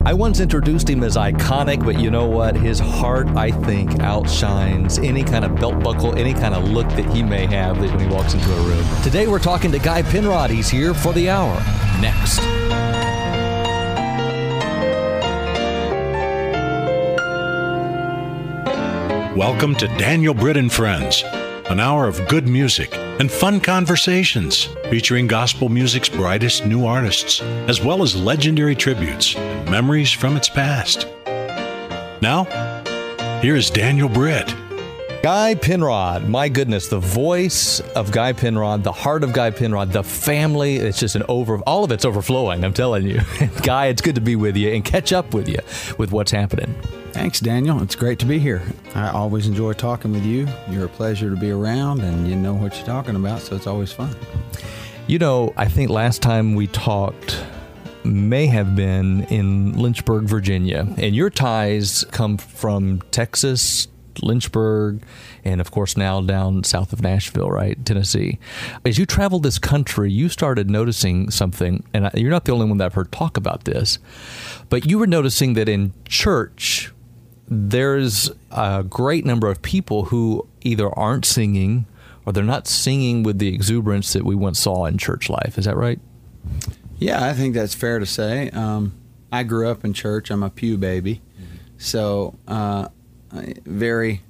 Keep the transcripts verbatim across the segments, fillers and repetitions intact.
I once introduced him as iconic, but you know what? His heart, I think, outshines any kind of belt buckle, any kind of look that he may have that when he walks into a room. Today we're talking to Guy Penrod. He's here for the hour. Next. Welcome to Daniel Britt and Friends, an hour of good music and fun conversations featuring gospel music's brightest new artists, as well as legendary tributes and memories from its past. Now, here is Daniel Britt. Guy Penrod, my goodness, the voice of Guy Penrod, the heart of Guy Penrod, the family, it's just an over, all of it's overflowing, I'm telling you. Guy, it's good to be with you and catch up with you with what's happening. Thanks, Daniel. It's great to be here. I always enjoy talking with you. You're a pleasure to be around, and you know what you're talking about, so it's always fun. You know, I think last time we talked may have been in Lynchburg, Virginia, and your ties come from Texas, Lynchburg, and of course now down south of Nashville, right, Tennessee. As you traveled this country, you started noticing something, and you're not the only one that I've heard talk about this, but you were noticing that in church, there's a great number of people who either aren't singing or they're not singing with the exuberance that we once saw in church life. Is that right? Yeah, I think that's fair to say. Um, I grew up in church. I'm a pew baby. Mm-hmm. So uh, very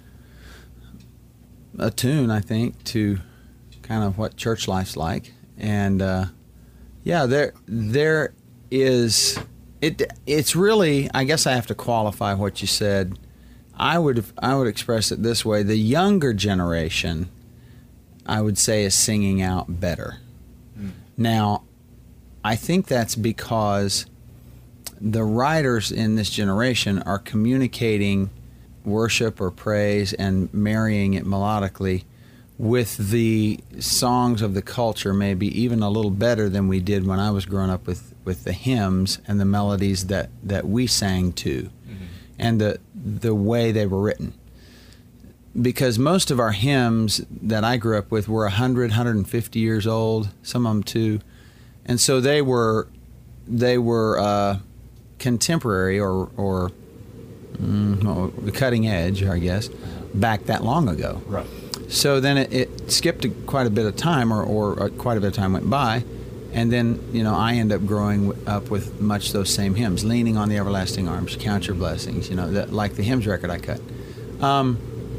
attuned, I think, to kind of what church life's like. And uh, yeah, there there is... It it's really, I guess I have to qualify what you said. I would I would express it this way: the younger generation, I would say, is singing out better. Mm. Now, I think that's because the writers in this generation are communicating worship or praise and marrying it melodically with the songs of the culture, maybe even a little better than we did when I was growing up with, with the hymns and the melodies that, that we sang to, mm-hmm. and the the way they were written. Because most of our hymns that I grew up with were one hundred, one hundred fifty years old, some of them two, and so they were they were uh, contemporary or or mm, well, the cutting edge, I guess, back that long ago. Right. So then it, it skipped quite a bit of time, or, or quite a bit of time went by, and then, you know, I end up growing up with much those same hymns, Leaning on the Everlasting Arms, Count Your Blessings, you know, that, like the hymns record I cut. Um,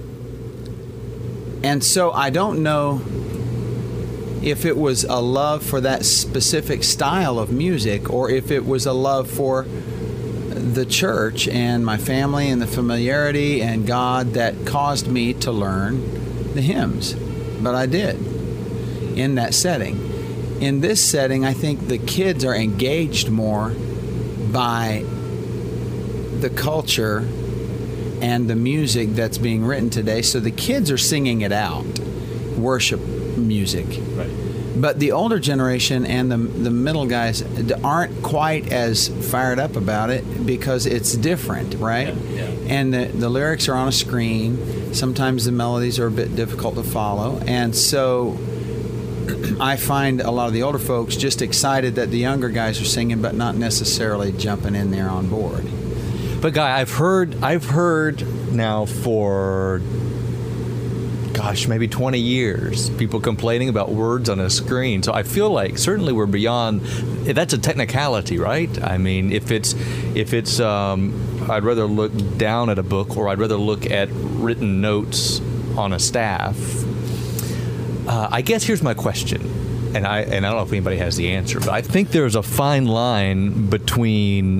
and so I don't know if it was a love for that specific style of music, or if it was a love for the church and my family and the familiarity and God that caused me to learn the hymns, but I did in that setting. In this setting, I think the kids are engaged more by the culture and the music that's being written today, so the kids are singing it out, worship music. Right. But the older generation and the the middle guys aren't quite as fired up about it because it's different, right? Yeah, yeah. And the, the lyrics are on a screen. Sometimes the melodies are a bit difficult to follow. And so I find a lot of the older folks just excited that the younger guys are singing, but not necessarily jumping in there on board. But Guy, I've heard I've heard now for gosh, maybe twenty years, people complaining about words on a screen. So I feel like certainly we're beyond, that's a technicality, right? I mean, if it's, if it's, um, I'd rather look down at a book, or I'd rather look at written notes on a staff. Uh, I guess here's my question, and I, and I don't know if anybody has the answer, but I think there's a fine line between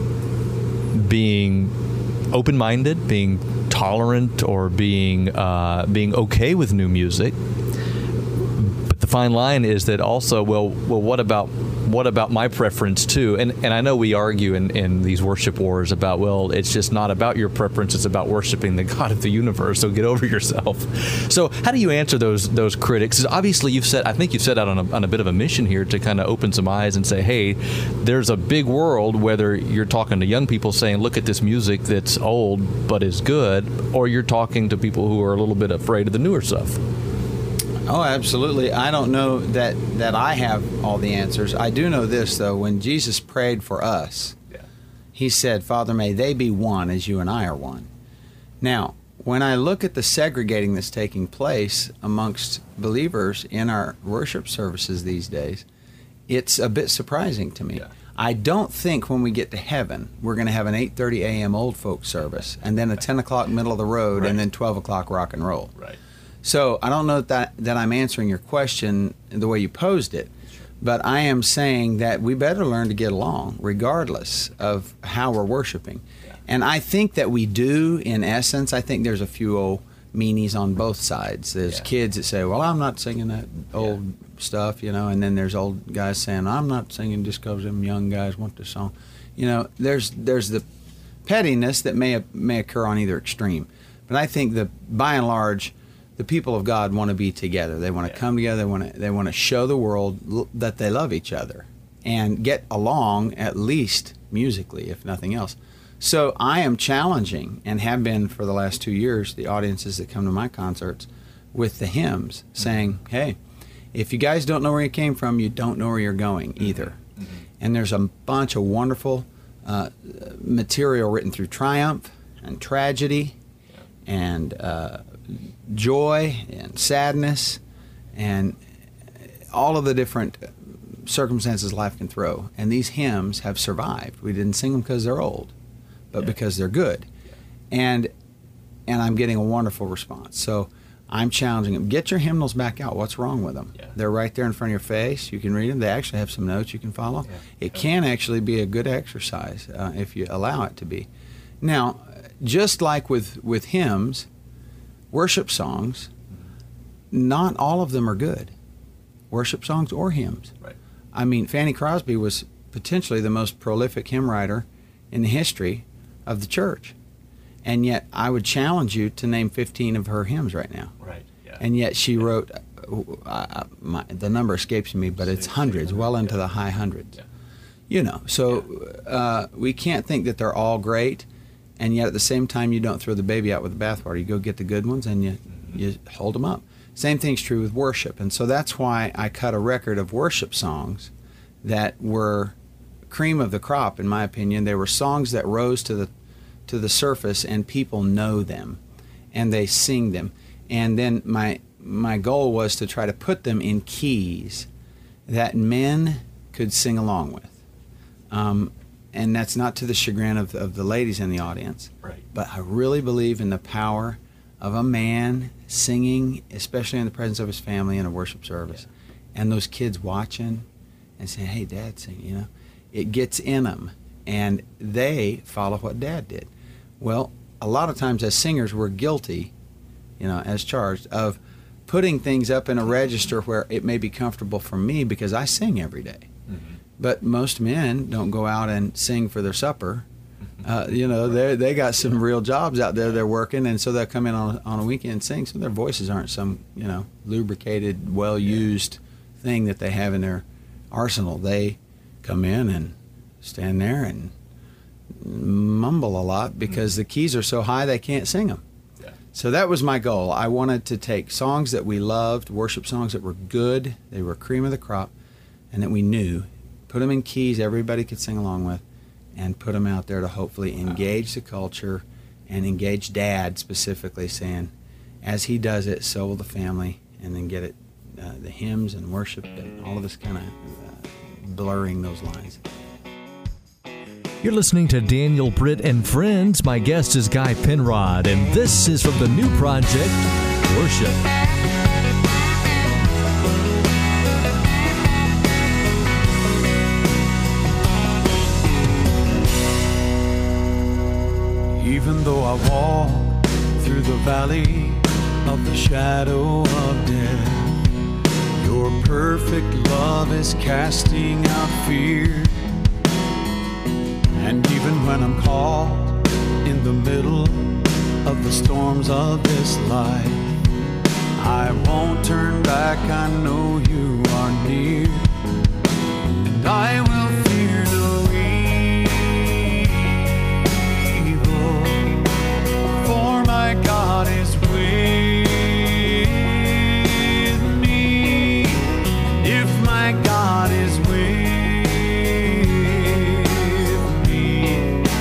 being open-minded, being tolerant, or being uh, being okay with new music. But the fine line is that also, well, well, what about what about my preference too? And and I know we argue in, in these worship wars about, well, it's just not about your preference, it's about worshiping the God of the universe, so get over yourself. So how do you answer those those critics? 'Cause obviously you've set, I think you've set out on a, on a bit of a mission here to kind of open some eyes and say, hey, there's a big world, whether you're talking to young people saying, look at this music that's old but is good, or you're talking to people who are a little bit afraid of the newer stuff. Oh, absolutely. I don't know that, that I have all the answers. I do know this, though. When Jesus prayed for us, yeah. He said, Father, may they be one as you and I are one. Now, when I look at the segregating that's taking place amongst believers in our worship services these days, it's a bit surprising to me. Yeah. I don't think when we get to heaven, we're going to have an eight thirty a.m. old folk service, and then a ten o'clock middle of the road, Right. and then twelve o'clock rock and roll. Right. So I don't know that, that I'm answering your question the way you posed it, but I am saying that we better learn to get along regardless of how we're worshiping. Yeah. And I think that we do, in essence. I think there's a few old meanies on both sides. There's Yeah. kids that say, well, I'm not singing that old Yeah. stuff, you know, and then there's old guys saying, I'm not singing just because them young guys want the song. You know, there's there's the pettiness that may may occur on either extreme. But I think that by and large, the people of God want to be together. They want to Yeah. come together. They want to they want to show the world l- that they love each other and get along, at least musically, if nothing else. So I am challenging, and have been for the last two years, the audiences that come to my concerts with the hymns, saying, hey, if you guys don't know where you came from, you don't know where you're going either. Mm-hmm. And there's a bunch of wonderful uh, material written through triumph and tragedy and uh, joy and sadness and all of the different circumstances life can throw. And these hymns have survived. We didn't sing them because they're old, but Yeah. because they're good. And and I'm getting a wonderful response. So I'm challenging them. Get your hymnals back out. What's wrong with them? Yeah. They're right there in front of your face. You can read them. They actually have some notes you can follow. Yeah. It can actually be a good exercise uh, if you allow it to be. Now, just like with, with hymns, worship songs, not all of them are good. Worship songs or hymns. Right. I mean, Fanny Crosby was potentially the most prolific hymn writer in the history of the church. And yet, I would challenge you to name fifteen of her hymns right now. Right. Yeah. And yet, she wrote, uh, uh, my, the number escapes me, but it's hundreds, well into the high hundreds. Yeah. You know, so uh, we can't think that they're all great, and yet at the same time, you don't throw the baby out with the bathwater. You go get the good ones and you, Mm-hmm. you hold them up. Same thing's true with worship. And so that's why I cut a record of worship songs that were cream of the crop, in my opinion. They were songs that rose to the to the surface and people know them and they sing them. And then my my goal was to try to put them in keys that men could sing along with. Um, and that's not to the chagrin of, of the ladies in the audience. Right. But I really believe in the power of a man singing, especially in the presence of his family in a worship service. Yeah. And those kids watching and saying, hey, Dad, sing, you know. It gets in them. And they follow what Dad did. Well, a lot of times as singers, we're guilty, you know, as charged, of putting things up in a register where it may be comfortable for me because I sing every day. Mm-hmm. But most men don't go out and sing for their supper. Uh, you know, they they got some real jobs out there they're working, and so they'll come in on, on a weekend and sing. So their voices aren't some, you know, lubricated, well-used thing that they have in their arsenal. They come in and stand there and mumble a lot because the keys are so high they can't sing them. Yeah. So that was my goal. I wanted to take songs that we loved, worship songs that were good, they were cream of the crop, and that we knew, put them in keys everybody could sing along with, and put them out there to hopefully engage the culture and engage Dad specifically, saying, as he does it, so will the family, and then get it, uh, the hymns and worship and all of this kind of uh, blurring those lines. You're listening to Daniel Britt and Friends. My guest is Guy Penrod, and this is from the new project, Worship. Even though I walk through the valley of the shadow of death, your perfect love is casting out fear. And even when I'm caught in the middle of the storms of this life, I won't turn back, I know you are near. And I will fear no my God is with me. If my God is with me,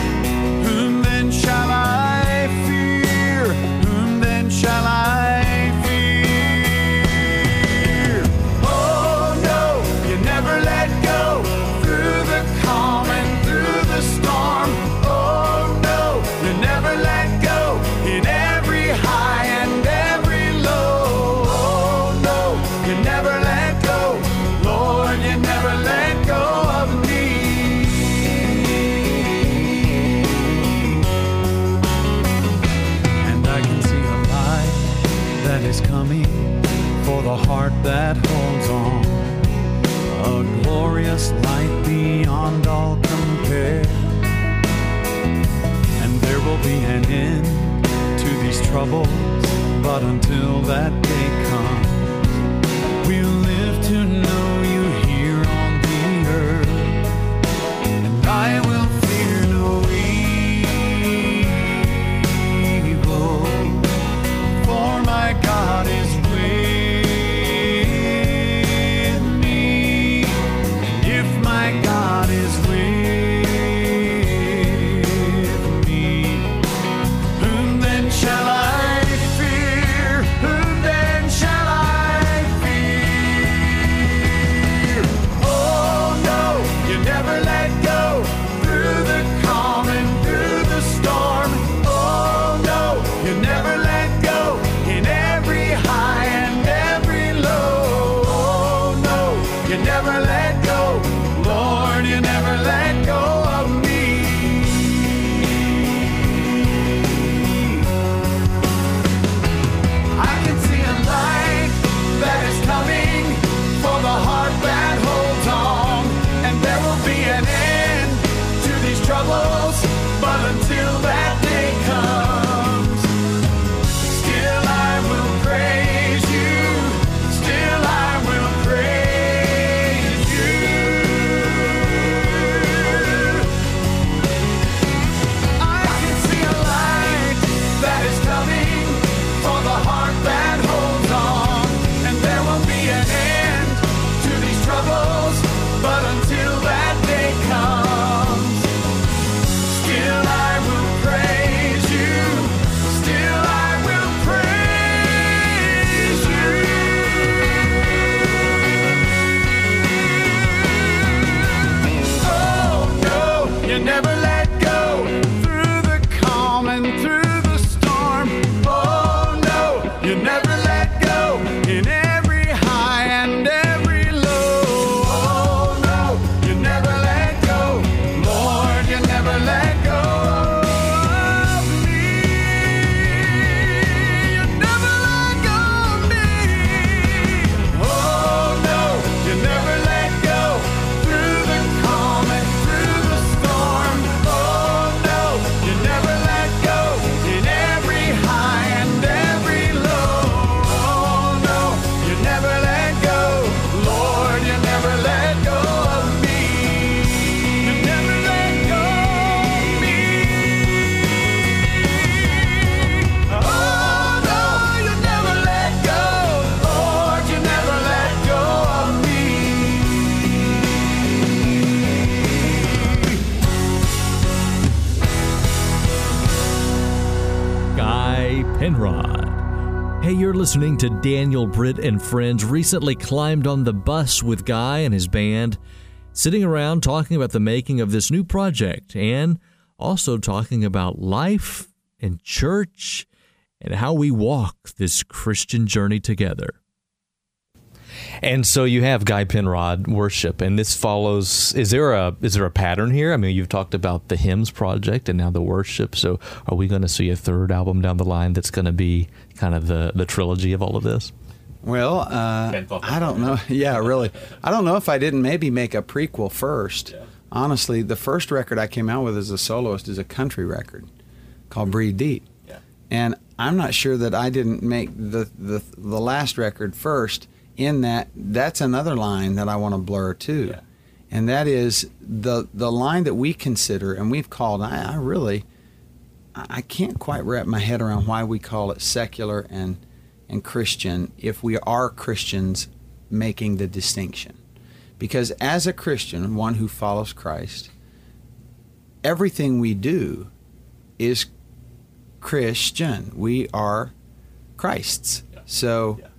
but until that day comes, we'll live to know you here on the earth, and I will fear no evil, for my God is with me. If my God is with me, whom then shall I fear? Whom then shall I fear? Oh no, you never let go through the calm and through the storm. Oh no, you never let go in every high and every low. Oh no, you never let go. Lord, you never let go of me. I can see a light that is coming for the heart that holds on, and there will be an end to these troubles, but until that day comes, still I will praise you, still I will praise you. I can see a light that is coming for the heart that holds on, and there will be an end to these troubles, but until that day comes, still I will praise you, still I will praise you. Oh no, you never let go through the calm and through the storm. Oh no, you never let go in every high and every low. Oh no, you never let go. Lord, you never let go of me. You never let go of me. Oh no, you never let go through the calm and through the storm. Oh no, you never let go in every high and every low. Oh no, you never let go. Lord, you never let go of me. You never let go of me. Oh no, you never let go. Lord, you never let go of me. Guy Penrod. Hey, you're listening to Daniel Britt and Friends. Recently climbed on the bus with Guy and his band, sitting around talking about the making of this new project and also talking about life and church and how we walk this Christian journey together. And so you have Guy Penrod worship, and this follows. Is there a is there a pattern here? I mean, you've talked about the hymns project and now the worship. So, are we going to see a third album down the line that's going to be kind of the the trilogy of all of this? Well, uh, I don't know. Yeah, really. I don't know if I didn't maybe make a prequel first. Yeah. Honestly, the first record I came out with as a soloist is a country record called Breathe Deep. Yeah. And I'm not sure that I didn't make the, the, the last record first, in that that's another line that I want to blur too. Yeah. And that is the the line that we consider, and we've called, I, I really, I can't quite wrap my head around why we call it secular and and Christian if we are Christians making the distinction. Because as a Christian, one who follows Christ, everything we do is Christian. We are Christ's. Yeah. So Yeah.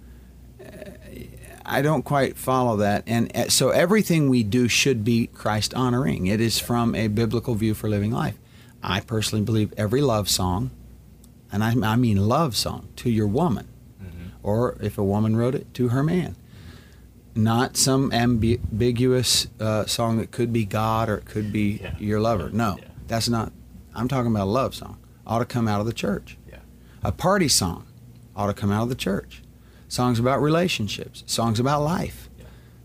I don't quite follow that. And uh, so everything we do should be Christ honoring. It is from a biblical view for living life. I personally believe every love song, and I, I mean love song, to your woman, mm-hmm. or if a woman wrote it, to her man. Not some ambi- ambiguous uh, song that could be God or it could be yeah. your lover. No, yeah. that's not. I'm talking about a love song. Ought to come out of the church. Yeah. A party song ought to come out of the church. Songs about relationships. Songs about life. Yeah.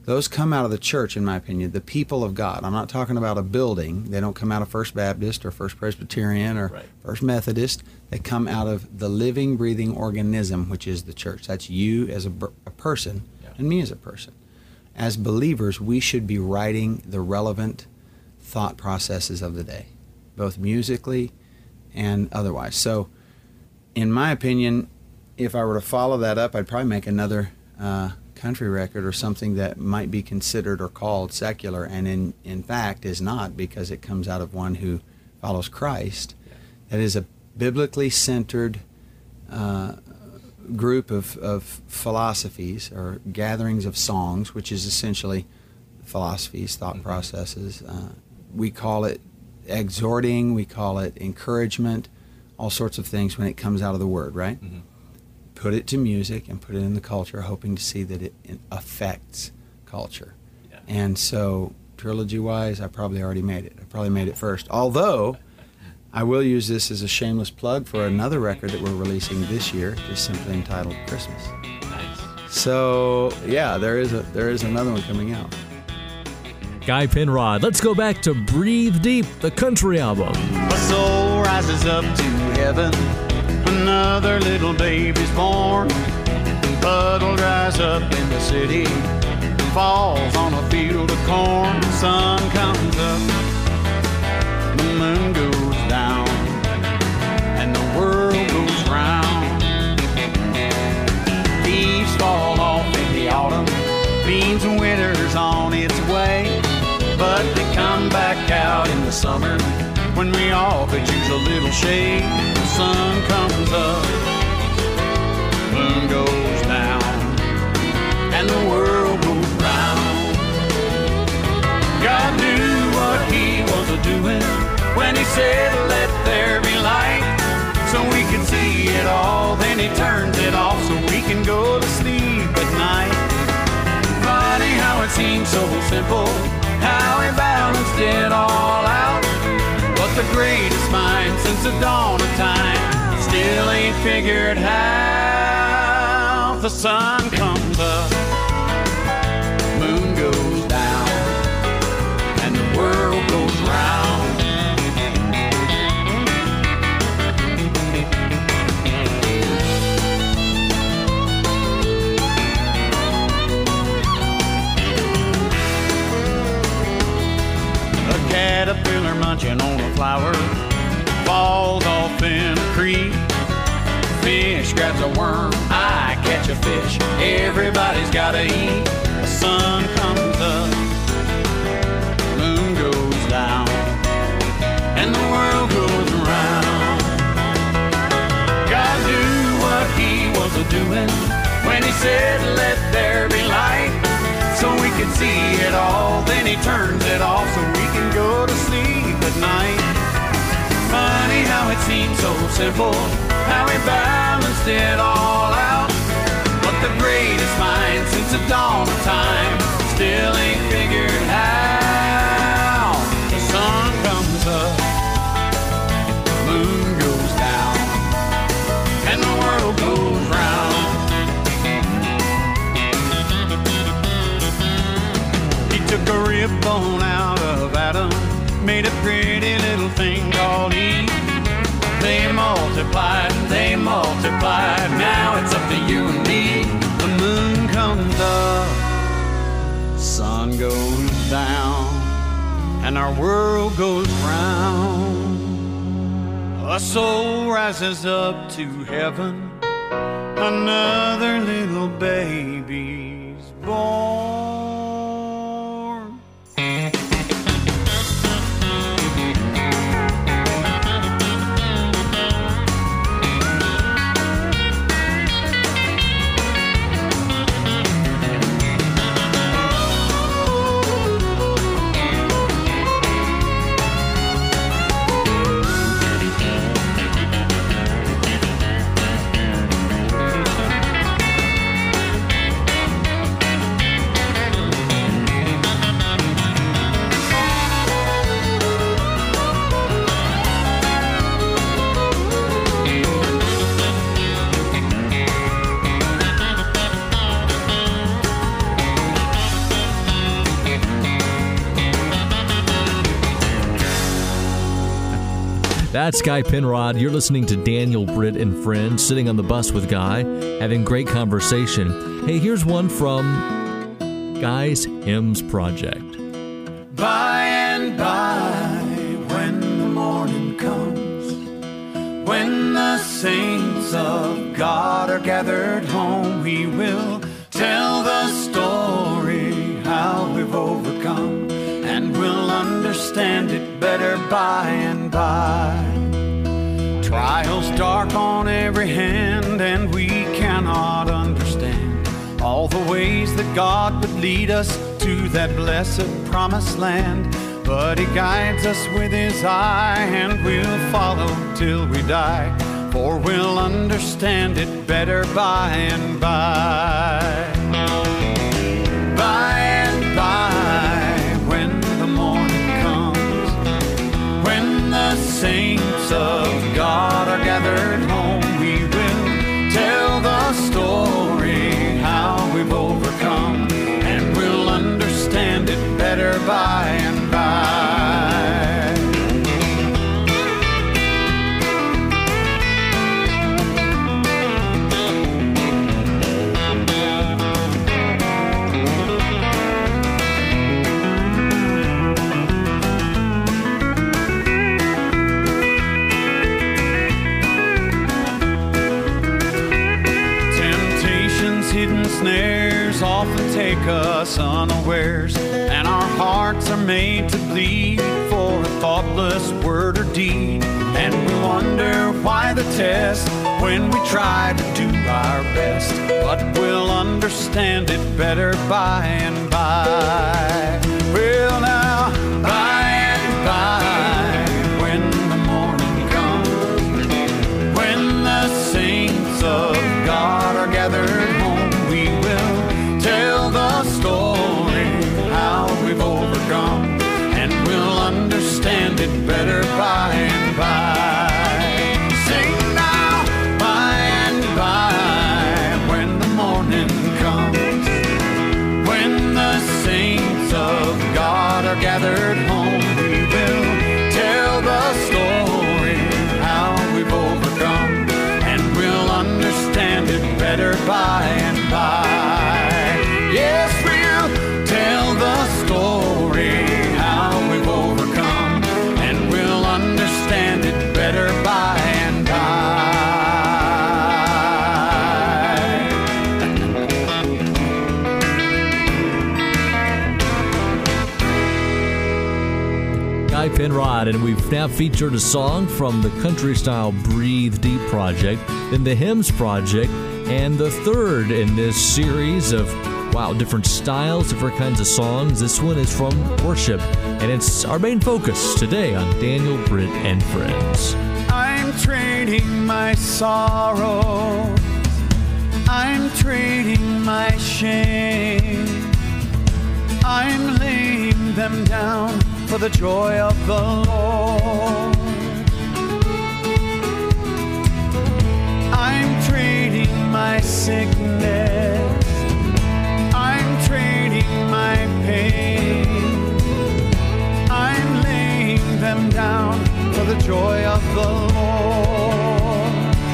those come out of the church, in my opinion, the people of God. I'm not talking about a building. They don't come out of First Baptist or First Presbyterian or Right. First Methodist. They come out of the living, breathing organism, which is the church. That's you as a, a person Yeah. and me as a person. As believers, we should be writing the relevant thought processes of the day, both musically and otherwise. So, in my opinion, if I were to follow that up, I'd probably make another uh, country record or something that might be considered or called secular, and in, in fact is not, because it comes out of one who follows Christ. Yeah. That is a biblically centered uh, group of, of philosophies or gatherings of songs, which is essentially philosophies, thought Mm-hmm. processes. Uh, we call it exhorting, we call it encouragement, all sorts of things when it comes out of the Word, right? Mhm. Put it to music and put it in the culture, hoping to see that it affects culture. Yeah. And so, trilogy-wise, I probably already made it. I probably made it first. Although, I will use this as a shameless plug for another record that we're releasing this year, just simply entitled Christmas. Nice. So, yeah, there is a there is another one coming out. Guy Penrod. Let's go back to Breathe Deep, the country album. A soul rises up to heaven. Another little baby's born. Puddle dries up in the city. Falls on a field of corn. The sun comes up. The moon goes down. And the world goes round. Leaves fall off in the autumn. Means winter's on its way. But they come back out in the summer when we all could use a little shade. The sun comes up, moon goes down, and the world goes round. God knew what he was a-doing when he said, let there be light, so we can see it all. Then he turns it off so we can go to sleep at night. Funny how it seems so simple, how he balanced it all out. But the greatest mind since the dawn of time still ain't figured how. The sun comes up, moon goes down, and the world goes round. Caterpillar munching on a flower falls off in a creek. Fish grabs a worm, I catch a fish. Everybody's gotta eat. The sun comes up, moon goes down, and the world goes around. God knew what he was a-doing when he said, let there be light, so we could see it all. Then he turns it off so we can go to sleep at night. Funny how it seems so simple, how he balanced it all out. But the greatest mind since the dawn of time still ain't figured how. The sun comes up, moon goes down, and the world goes round. Took a rib bone out of Adam, made a pretty little thing called Eve. They multiplied, they multiplied, now it's up to you and me. The moon comes up, sun goes down, and our world goes round. A soul rises up to heaven, another little baby's born. That's Guy Penrod. You're listening to Daniel, Britt, and Friends, sitting on the bus with Guy, having great conversation. Hey, here's one from Guy's Hymns Project. By and by, when the morning comes, when the saints of God are gathered home, we will tell the story how we've overcome, and we'll understand it better by and by. Trials dark on every hand, and we cannot understand all the ways that God would lead us to that blessed promised land. But He guides us with His eye, and we'll follow till we die, for we'll understand it better by and by. By and by, when the morning comes, when the saints of God are gathered home, we will tell the story how we've overcome, and we'll understand it better by and by. Hidden snares often take us unawares, and our hearts are made to bleed for a thoughtless word or deed. And we wonder why the test when we try to do our best, but we'll understand it better by and by. Well, now, by and by, when the morning comes, when the saints of God are gathered home, tell the story how we've overcome, and we'll understand it better by and by. Sing now, by and by, when the morning comes, when the saints of God are gathered home, we will tell the story how we've overcome, and we'll understand it better by and by. Yes, we'll tell the story how we've overcome, and we'll understand it better by and by. Guy Penrod, and we've now featured a song from the country-style Breathe Deep project, then the Hymns project, and the third in this series of wow, different styles, different kinds of songs. This one is from worship, and it's our main focus today on Daniel, Britt, and Friends. I'm trading my sorrow, I'm trading my shame, I'm laying them down for the joy of the Lord. I'm trading my sickness, I'm trading my pain, I'm laying them down for the joy of the Lord.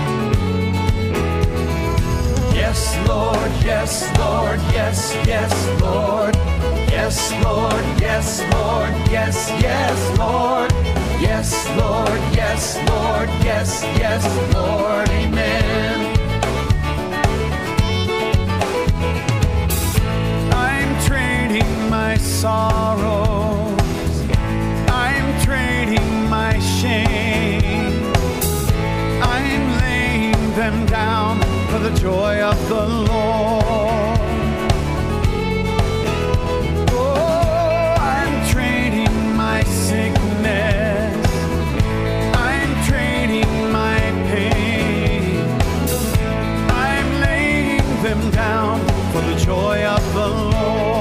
Yes, Lord, yes, Lord, yes, yes, Lord. Yes, Lord, yes, Lord, yes, yes, Lord. Yes, Lord, yes, Lord, yes, yes, Lord. Amen. My sorrows, I'm trading my shame, I'm laying them down for the joy of the Lord. Oh, I'm trading my sickness, I'm trading my pain, I'm laying them down for the joy of the Lord.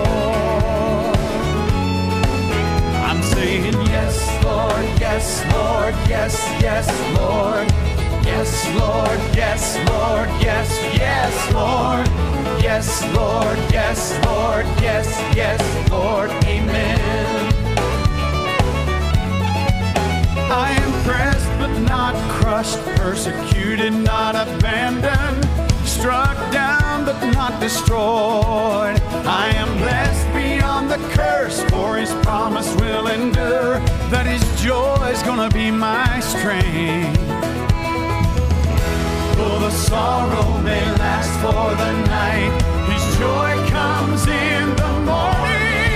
Yes, Lord, yes, Lord, yes, yes, Lord. Yes, Lord, yes, Lord, yes, yes, Lord. Yes, Lord, yes, Lord, yes, yes, Lord. Amen. I am pressed but not crushed, persecuted, not abandoned, struck down but not destroyed. I am blessed beyond the curse, for his promise will endure, that his joy is gonna be my strength. Though the sorrow may last for the night, his joy comes in the morning.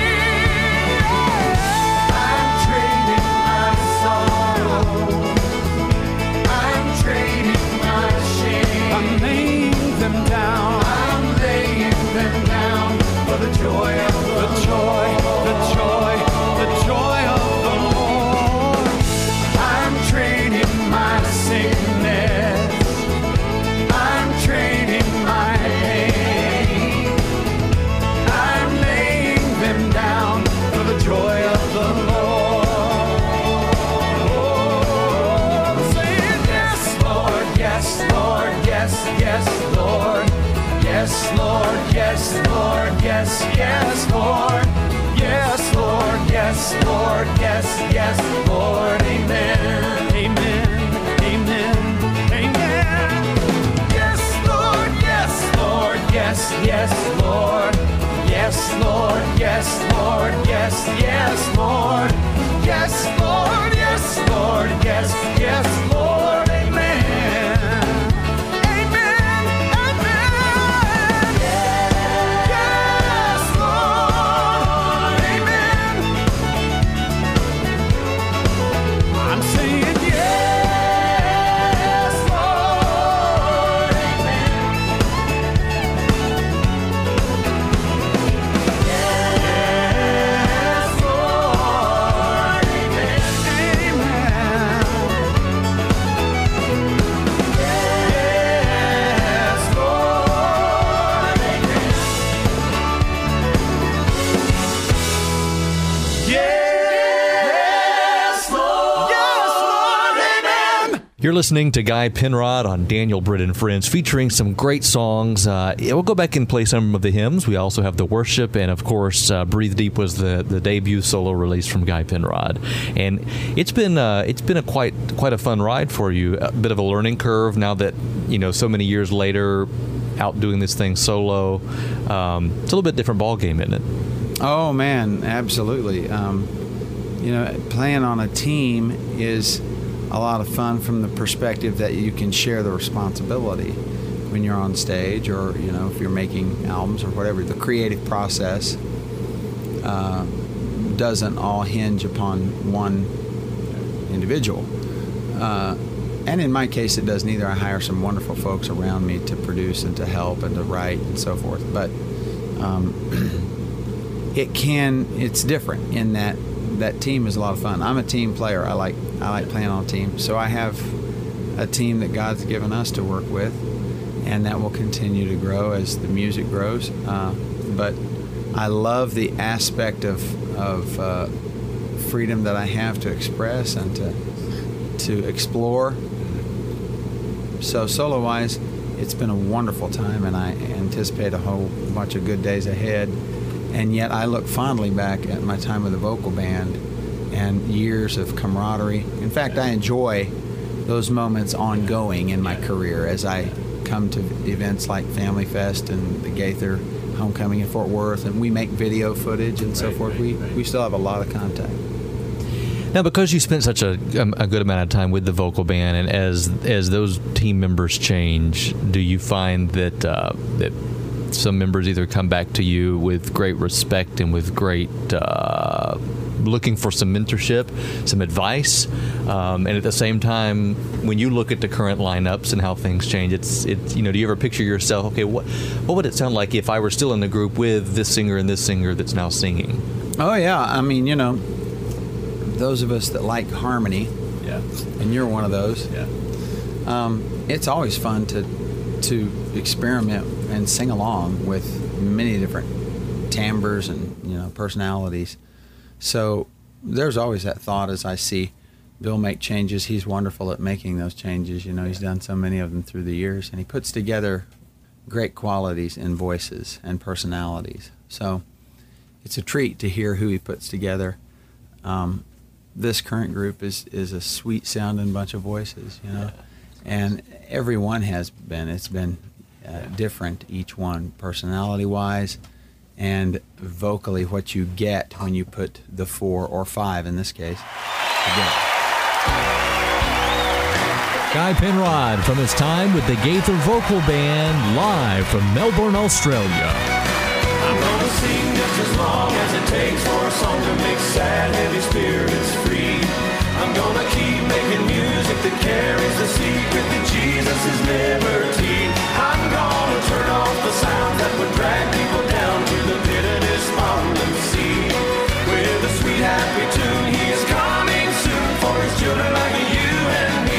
I'm trading my sorrow, I'm trading my shame, I'm laying them down, I'm laying them down for the joy of the joy, the joy, the joy of the Lord. I'm trading my sickness, I'm trading my pain, I'm laying them down for the joy of the Lord. Oh, say it, yes, Lord, yes, Lord, yes, yes, Lord. Yes, Lord, yes, Lord, yes, yes, Lord. Yes, Lord, yes, Lord, yes, yes, Lord. Amen, amen, amen, amen. Yes, Lord, yes, Lord, yes, yes, Lord. Yes, Lord, yes, Lord, yes, yes, Lord. Yes, Lord, yes, Lord, yes, yes, Lord. Amen. Amen, amen. Yes, Lord, amen. I'm saying yes, Lord, amen. Yes, Lord, amen. Amen. Yes, Lord, amen. Yes, Lord. Yes, Lord, amen. You're listening to Guy Penrod on Daniel Britt and Friends, featuring some great songs. Uh, we'll go back and play some of the hymns. We also have the worship, and of course, uh, "Breathe Deep" was the, the debut solo release from Guy Penrod. And it's been uh, it's been a quite quite a fun ride for you. A bit of a learning curve now that you know so many years later, out doing this thing solo. Um, it's a little bit different ball game, isn't it? Oh man, absolutely. Um, you know, playing on a team is a lot of fun from the perspective that you can share the responsibility when you're on stage, or you know, if you're making albums or whatever. The creative process uh, doesn't all hinge upon one individual. Uh, and in my case, it does neither. I hire some wonderful folks around me to produce and to help and to write and so forth. But um, it can, it's different in that that team is a lot of fun. I'm a team player. I like I like playing on a team. So I have a team that God's given us to work with, and that will continue to grow as the music grows. Uh, but I love the aspect of of uh, freedom that I have to express and to to explore. So solo-wise, it's been a wonderful time, and I anticipate a whole bunch of good days ahead. And yet I look fondly back at my time with the vocal band and years of camaraderie. In fact, I enjoy those moments ongoing in my career as I come to events like Family Fest and the Gaither Homecoming in Fort Worth, and we make video footage and so forth. We we still have a lot of contact. Now, because you spent such a, a good amount of time with the vocal band, and as as those team members change, do you find that uh, that some members either come back to you with great respect and with great uh, looking for some mentorship, some advice, um, and at the same time, when you look at the current lineups and how things change, it's it's you know, do you ever picture yourself, okay, what what would it sound like if I were still in the group with this singer and this singer that's now singing? Oh yeah, I mean, you know, those of us that like harmony, Yeah. and you're one of those. Yeah. Um, it's always fun to to experiment and sing along with many different timbres and you know personalities. So there's always that thought as I see Bill make changes. He's wonderful at making those changes. You know, he's done so many of them through the years, and he puts together great qualities in voices and personalities. So it's a treat to hear who he puts together. Um, this current group is is a sweet sounding bunch of voices, you know, and everyone has been. It's been uh, different, each one, personality wise, and vocally. What you get when you put the four or five in this case together. Guy Penrod from his time with the Gaither Vocal Band, live from Melbourne, Australia. I'm gonna sing just as long as it takes for a song to make sad, heavy spirits free. I'm gonna keep making music that carries the secret that Jesus is liberty. I'm gonna turn off the sounds that would drag people down to the pit of despondency. With a sweet, happy tune, he is coming soon for his children like you and me.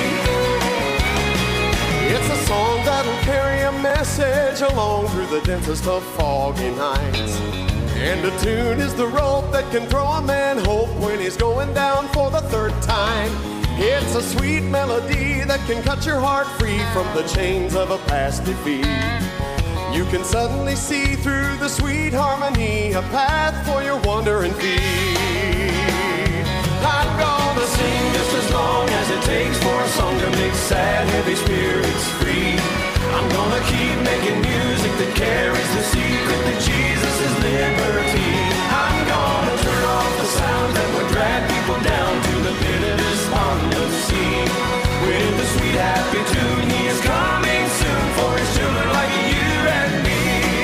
It's a song that'll carry a message along through the densest of foggy nights. And a tune is the rope that can throw a man hope when he's going down for the third time. It's a sweet melody that can cut your heart free from the chains of a past defeat. You can suddenly see through the sweet harmony a path for your wandering feet. I'm gonna Sing just as long as it takes for a song to make sad, heavy spirits free. I'm gonna keep making music that carries the secret that Jesus is liberty. I'm gonna turn off the sounds that would drag people down to the pit of despondency. With the sweet, happy tune, he is coming soon for his children like you and me.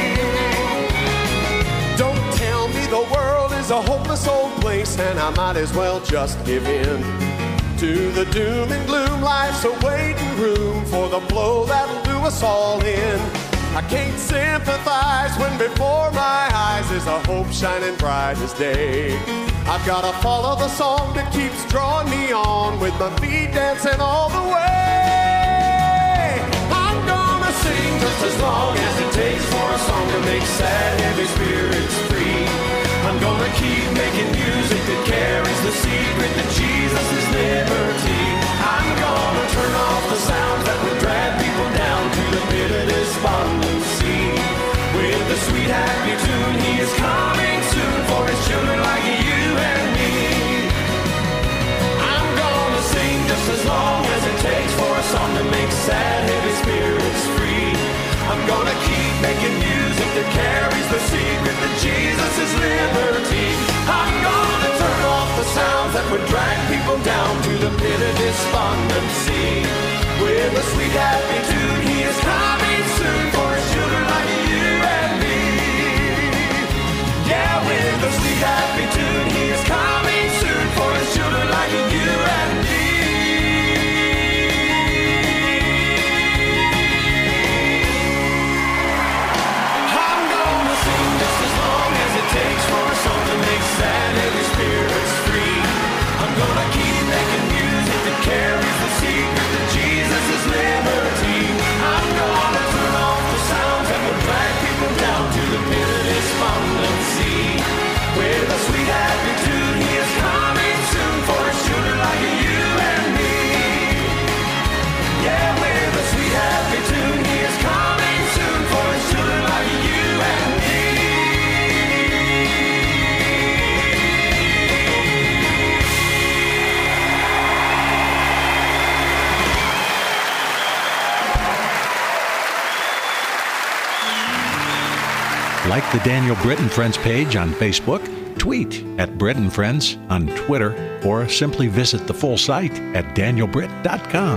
Don't tell me the world is a hopeless old place and I might as well just give in to the doom and gloom. Life's a waiting room for the blow that'll do us all in. I can't sympathize when before my eyes is a hope shining bright as day. I've gotta follow the song that keeps drawing me on with my feet dancing all the way. I'm gonna Sing just as long as it takes for a song to make sad, heavy spirits free. I'm gonna keep making music that carries the secret that Jesus is liberty. I'm gonna turn off the sounds that would drag people down to the pit of despondency. With the sweet, happy tune, he is coming soon for his children like you and me. I'm gonna sing just as long as it takes for a song to make sad, heavy spirits free. I'm gonna keep making music that carries the secret that Jesus is liberty. I'm gonna turn off the sounds that would drag people down to the pit of despondency. With a sweet, happy tune, he is coming soon for his children like you and me. Yeah, with a sweet, happy tune, he is coming soon for his children like you and me. Takes for a song to make sad, heavy spirits free. I'm gonna keep making music that carries the secret that Jesus is liberty. I'm gonna turn off the sounds that would drag people down to the pit of despondency. With a sweet, happy tune, he is coming soon for his children like you and me. Yeah, with a sweet, happy tune, he is coming soon for his children like you and me. Like the Daniel Britt and Friends page on Facebook, tweet at Britt and Friends on Twitter, or simply visit the full site at daniel britt dot com.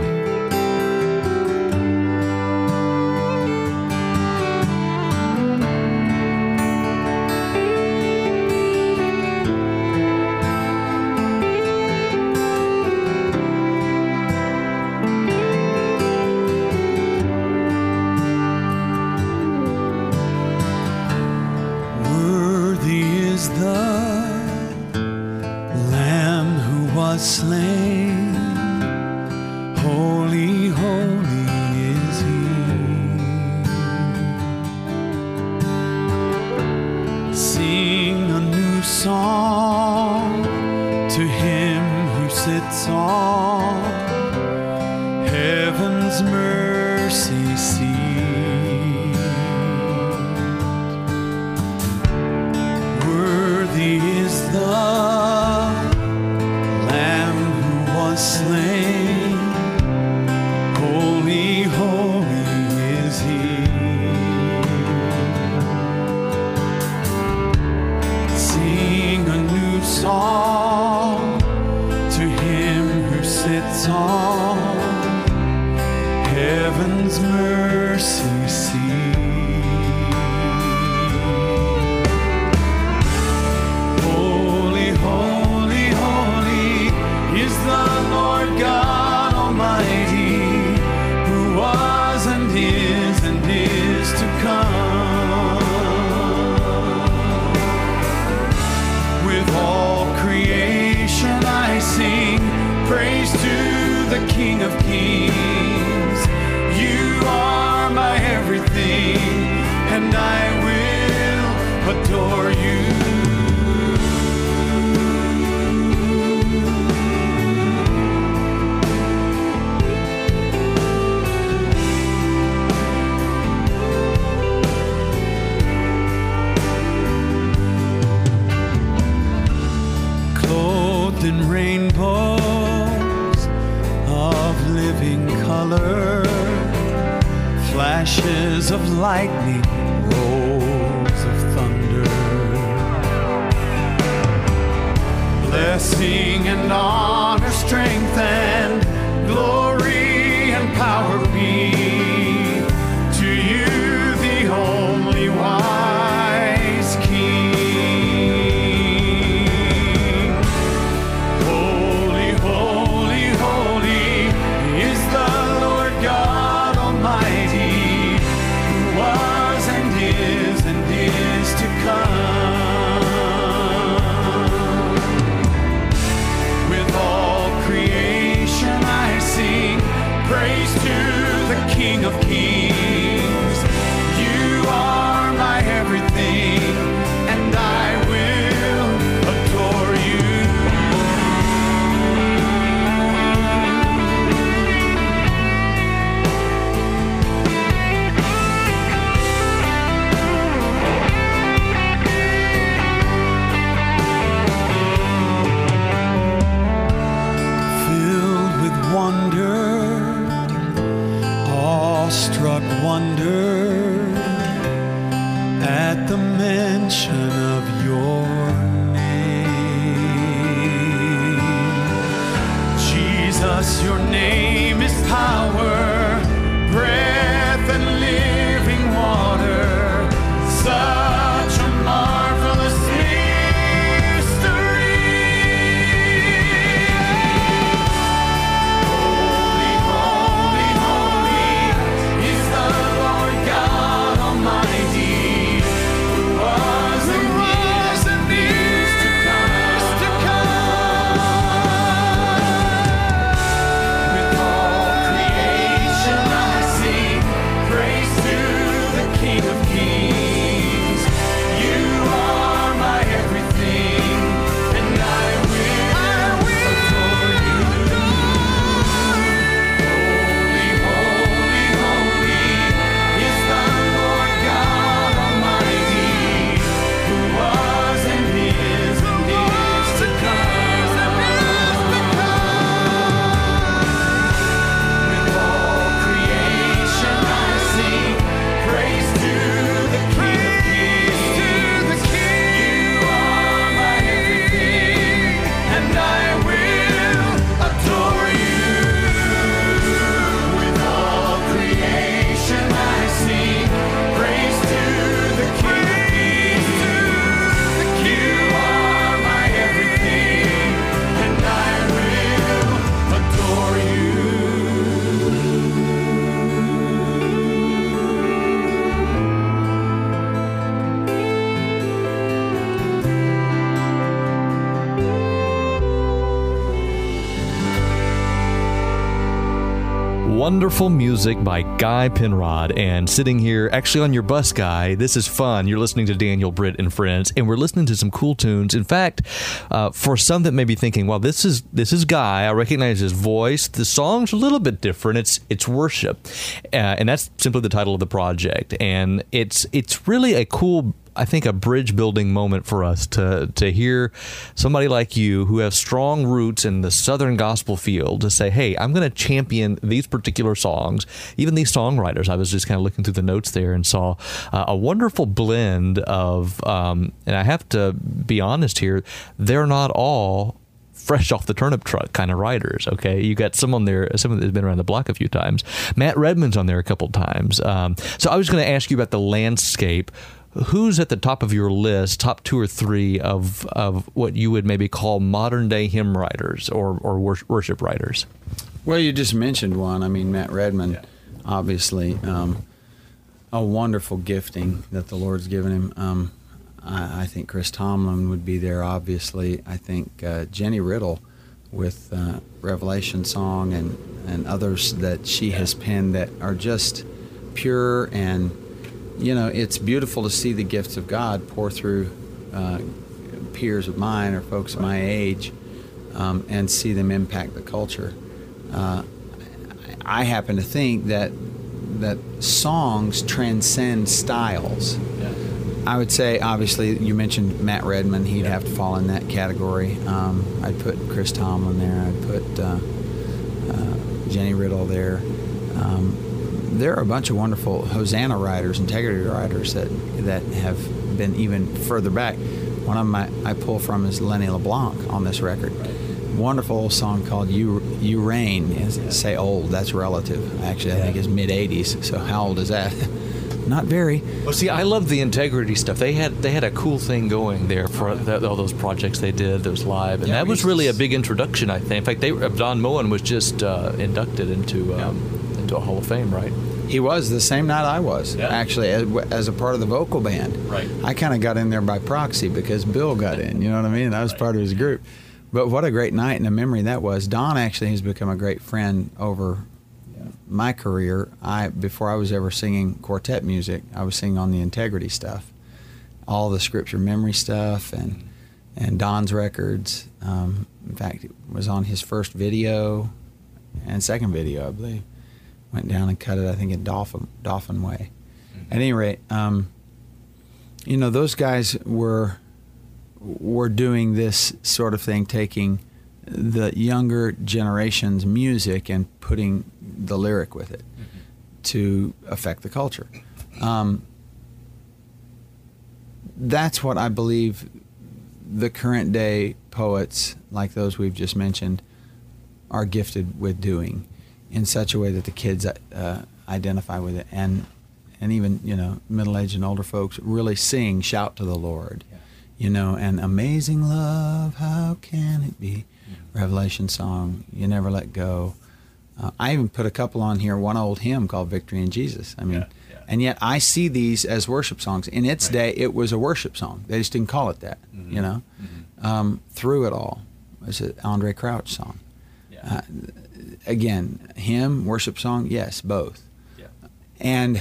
heaven's mercy seat. Holy, holy, holy is the Lord God Almighty, who was and is and is to come. With all creation I sing praise to the King of Kings. You are my everything, and I will adore you. Clothed in rainbows of living color, flashes of lightning, rolls of thunder. Blessing and honor, strength and glory and power be to you, the only wise King. Holy, holy, holy is the Lord God Almighty, who was and is and is to come. With all creation I sing praise to the King of Kings. You are my everything, and I will adore you. Filled with wonder, awestruck wonder, at the mention of your name. Jesus, your name is power, breath and living water. Such a marvelous mystery. Holy, holy, holy is the Lord God Almighty, who was and is and is to come. With all creation I sing praise to the King of Kings. You are my everything, and I will adore you. Holy, holy, holy is the Lord God Almighty, who was and is and is to come. With all creation I sing praise to the King of Kings. You are my everything, and I will adore you. With all creation I sing praise to the King of Kings. You are my everything, and I will adore you. Wonderful music by Guy Penrod. And sitting here, actually on your bus, Guy, this is fun. You're listening to Daniel Britt and Friends, and we're listening to some cool tunes. In fact, uh, for some that may be thinking, well, this is this is Guy. I recognize his voice. The song's a little bit different. It's it's worship, uh, and that's simply the title of the project. And it's it's really a cool, I think, a bridge building moment for us to to hear somebody like you who have strong roots in the Southern gospel field to say, hey, I'm going to champion these particular songs, even these songwriters. I was just kind of looking through the notes there and saw uh, a wonderful blend of, um, and I have to be honest here, they're not all fresh off the turnip truck kind of writers. Okay, you got some on there, someone that's been around the block a few times. Matt Redman's on there a couple times. Um, so I was going to ask you about the landscape. Who's at the top of your list, top two or three of of what you would maybe call modern day hymn writers or or worship writers? Well, you just mentioned one. I mean, Matt Redman, yeah. obviously, um, a wonderful gifting that the Lord's given him. Um, I, I think Chris Tomlin would be there, obviously. I think uh, Jenny Riddle with uh, Revelation Song and, and others that she has penned that are just pure, and, you know, it's beautiful to see the gifts of God pour through uh, peers of mine or folks of my age um, and see them impact the culture. Uh, I happen to think that that songs transcend styles. Yeah. I would say, obviously, you mentioned Matt Redman. He'd yeah. have to fall in that category. Um, I'd put Chris Tomlin there. I'd put uh, uh, Jenny Riddle there. Um, there are a bunch of wonderful Hosanna writers, integrity writers that that have been even further back. One of them I, I pull from is Lenny LeBlanc on this record. Right. Wonderful old song called "You You Reign." Yeah. Say old, that's relative. Actually, I yeah. think it's mid eighties. So how old is that? Not very. Well, see, I love the integrity stuff. They had they had a cool thing going there for that, all those projects they did. Those live, and yeah, that was really a big introduction, I think. In fact, they Don Moen was just uh, inducted into um, yeah. into a Hall of Fame, right? He was the same night I was, yeah. actually, as, as a part of the vocal band. Right. I kind of got in there by proxy because Bill got in. You know what I mean? I was right. part of his group. But what a great night and a memory that was. Don actually has become a great friend over yeah. my career. I before I was ever singing quartet music, I was singing on the integrity stuff, all the scripture memory stuff, and and Don's records. Um, in fact, it was on his first video and second video, I believe. Went down and cut it, I think, in Dauphin, Dauphin Way. Mm-hmm. At any rate, um, you know, those guys were were doing this sort of thing, taking the younger generation's music and putting the lyric with it mm-hmm. to affect the culture. Um, that's what I believe the current day poets, like those we've just mentioned, are gifted with doing, in such a way that the kids uh, identify with it, and and even, you know, middle-aged and older folks really sing, shout to the Lord. Yeah. You know, and Amazing Love, How Can It Be? Mm-hmm. Revelation Song, You Never Let Go. Uh, I even put a couple on here, one old hymn called Victory in Jesus. I mean, yeah, yeah. and yet I see these as worship songs. In its right. day, it was a worship song. They just didn't call it that, mm-hmm. you know. Mm-hmm. Um, Through It All was an Andre Crouch song. Yeah. Uh, again, hymn, worship song, yes, both. Yeah. And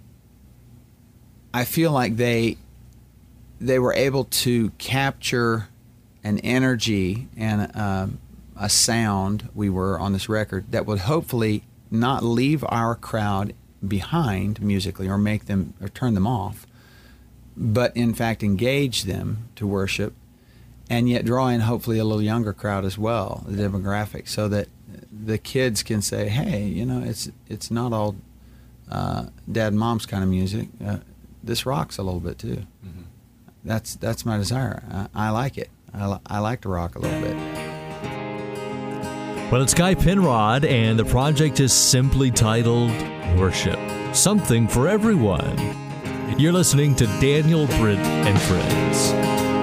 I feel like they they were able to capture an energy and uh, a sound, we were on this record, that would hopefully not leave our crowd behind musically or make them or turn them off, but in fact engage them to worship, and yet draw in hopefully a little younger crowd as well, the demographic, so that the kids can say, hey, you know, it's it's not all uh, dad and mom's kind of music. Uh, this rocks a little bit too. Mm-hmm. That's that's my desire. I, I like it. I, li- I like to rock a little bit. Well, it's Guy Penrod, and the project is simply titled Worship. Something for everyone. You're listening to Daniel Britt and Friends.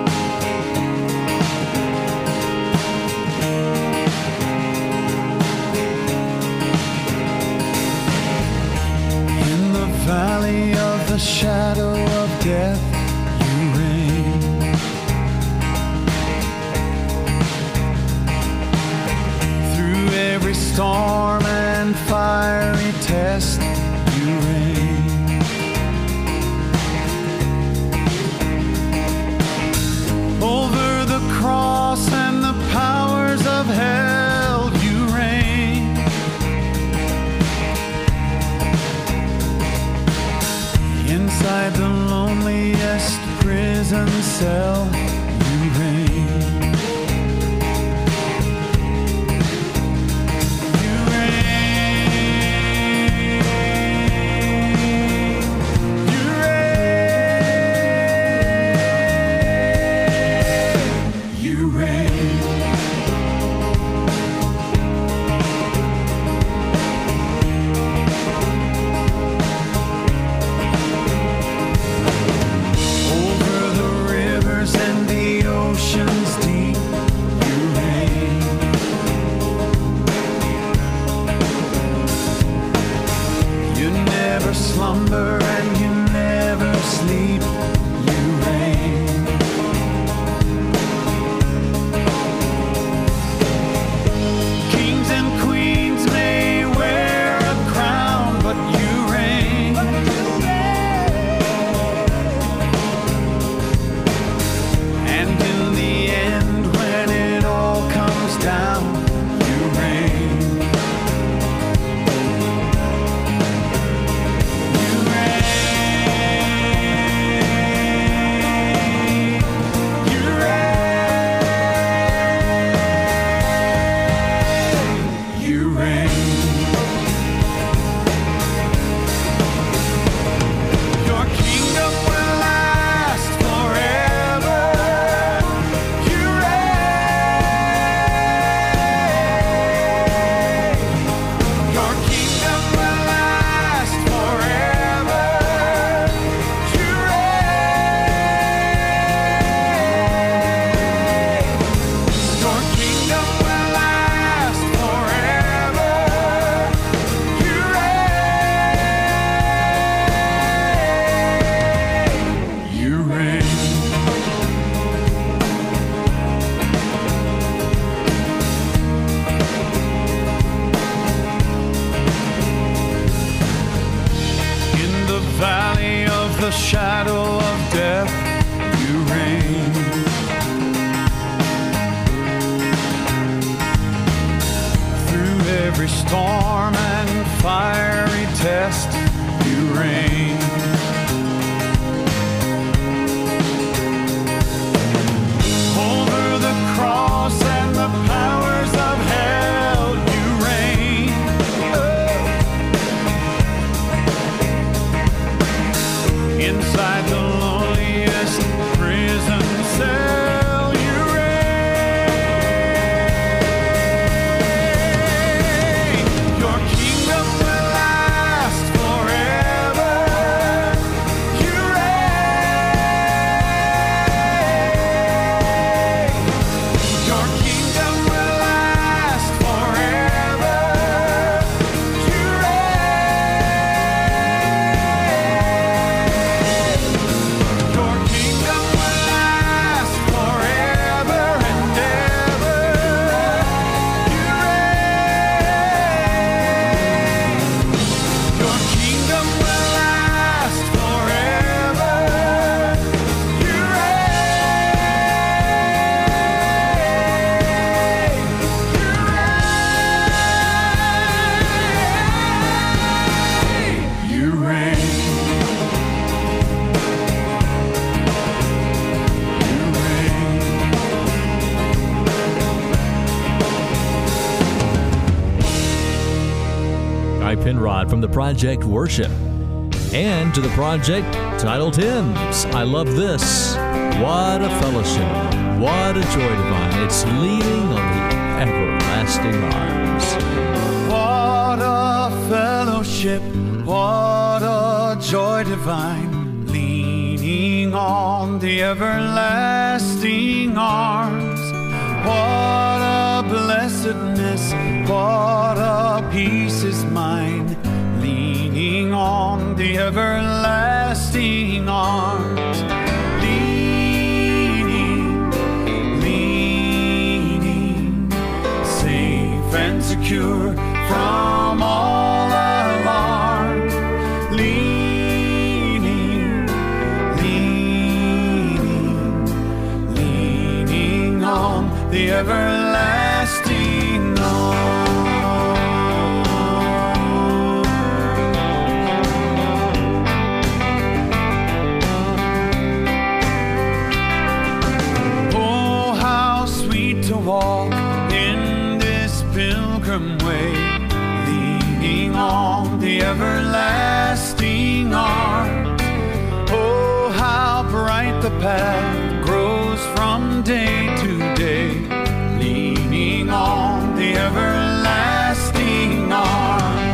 Valley of the shadow of death, you reign. Through every storm and fiery test, you reign. Over the cross and the powers of hell, you reign. Inside the loneliest prison cell, you reign. You reign. You reign. You reign. slumber and you never sleep. You reign. Kings and queens may wear a crown, but you reign. And in the end, when it all comes down, you reign. You reign. You reign. You reign. Your kingdom will last forever. You reign. Your kingdom will last forever. You reign. Your kingdom will last forever. You reign. You reign. In the valley of the shadow of death, you reign. Through every storm and fiery test, you reign. Over the cross and the powers of hell, you reign. Oh. Inside the loneliest prison cell, you reign. Your kingdom will last forever. You reign. Your kingdom will last forever. You reign. Your kingdom will last forever and ever. You reign. Your kingdom will last forever. You reign. You reign. You reign. Guy Penrod from the project Worship. And to the project titled Hymns. I love this. What a fellowship. What a joy divine. It's leaning on the everlasting arms. What a fellowship, what a joy divine, leaning on the everlasting arms. What a blessedness, what a peace is mine, leaning on the everlasting arms. Leaning, leaning, safe and secure from all alarm. Leaning, leaning, leaning on the everlasting arm. Oh, how sweet to walk in this pilgrim way, leaning on the everlasting arms. Oh, how bright the path grows from day to day, leaning on the everlasting arms.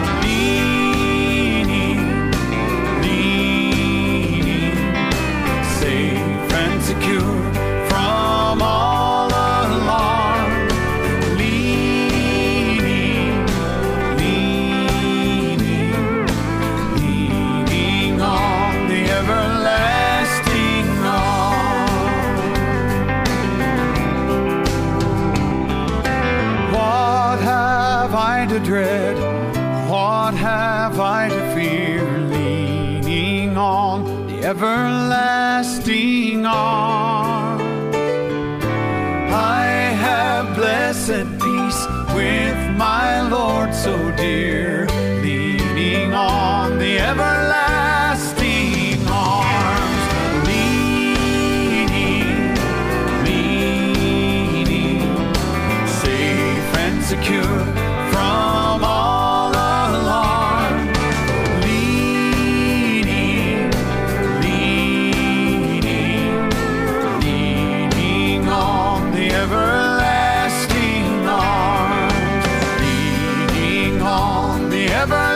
Leaning, leaning, safe and secure from all alarm. Leaning, leaning, leaning said, what have I to fear? Leaning on the everlasting arms, I have blessed peace with my Lord so dear, leaning on the everlasting arms, leaning, leaning, safe and secure from all alarm, leaning, leaning, leaning on the everlasting arms, leaning on the everlasting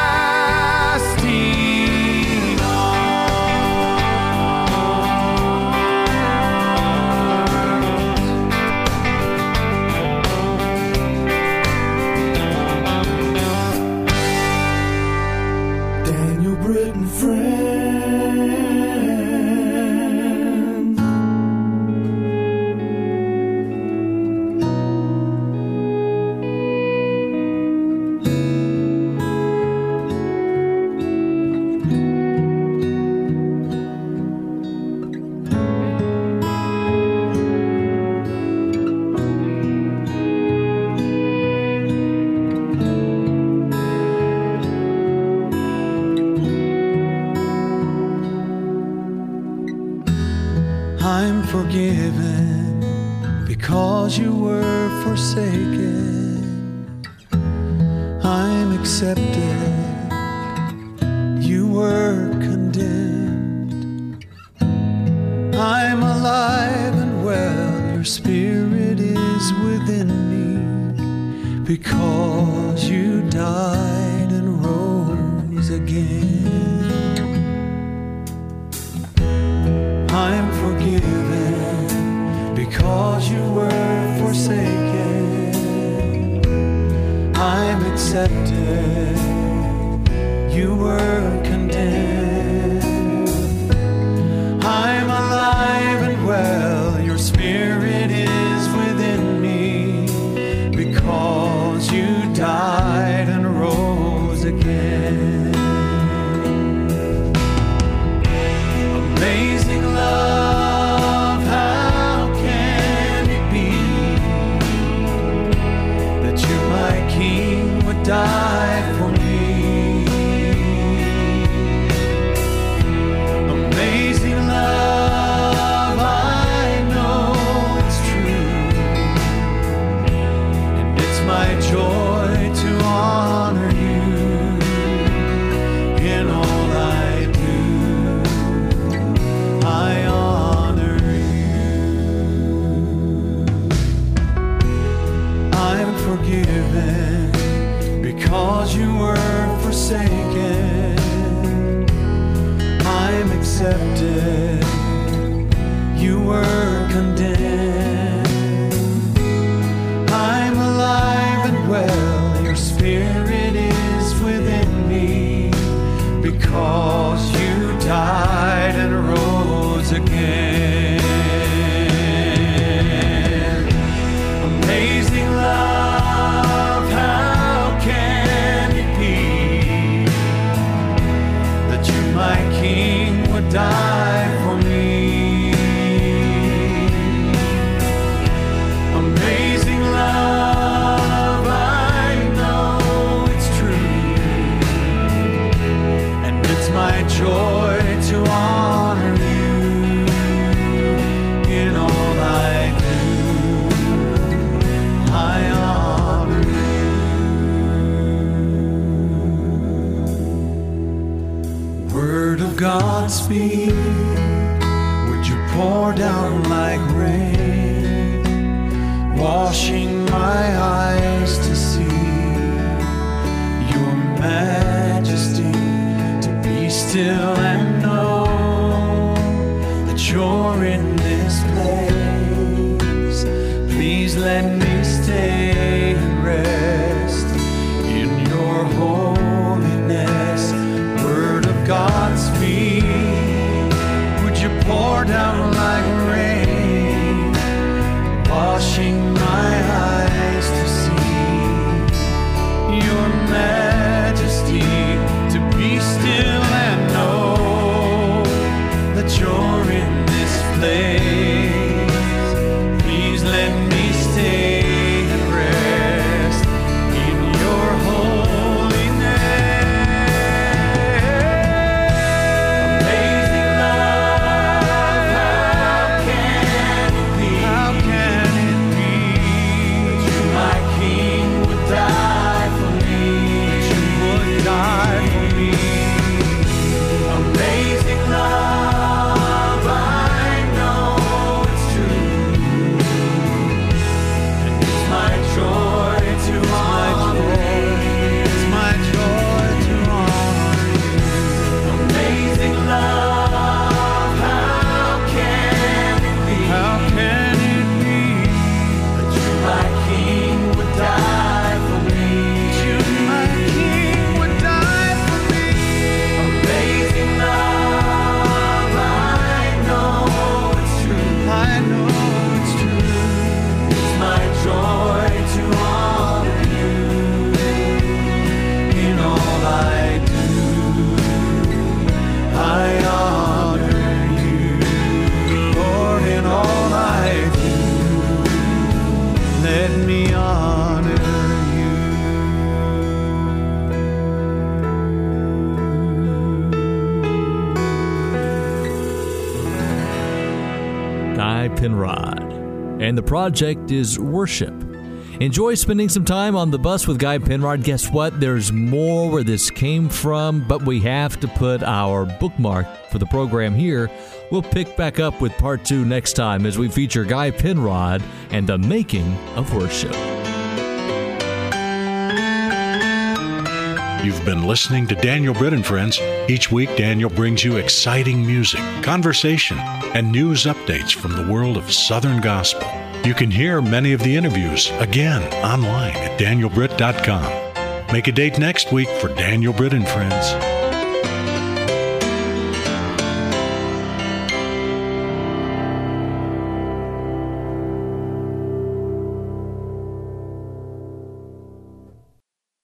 Daniel Britton Friends. I'm forgiven because you were forsaken. I'm accepted, you were condemned. I'm alive and well, your spirit is within me, because you died and rose again. I'm forgiven because you were forsaken. I'm accepted, you were condemned. I'm alive and well, your spirit is within me, because you died and rose again. Amazing love, how can it be that you, my King, would die for me? Amazing love, I know it's true, and it's my joy to honor you in all I do. I honor you. I'm forgiven because you were forsaken. I'm accepted, you were condemned. I'm alive and well, your spirit is within me, because you died and rose again. Amazing love, how can it be that you, my King, would die for me? Amazing love, I know it's true, and it's my joy to honor you in all I do. I honor you. Word of God, speak. Would you pour down like rain, washing my eyes to see your majesty, to be still and know that you're in this place. Please let me stay and rest in your holiness. Word of God, speak. Would you pour down like rain, washing my eyes to see your Penrod, and the project is Worship. Enjoy spending some time on the bus with Guy Penrod. Guess what? There's more where this came from, but we have to put our bookmark for the program here. We'll pick back up with part two next time as we feature Guy Penrod and the making of worship. You've been listening to Daniel Britt and Friends. Each week, Daniel brings you exciting music, conversation, and news updates from the world of Southern Gospel. You can hear many of the interviews again online at daniel britt dot com. Make a date next week for Daniel Britt and Friends.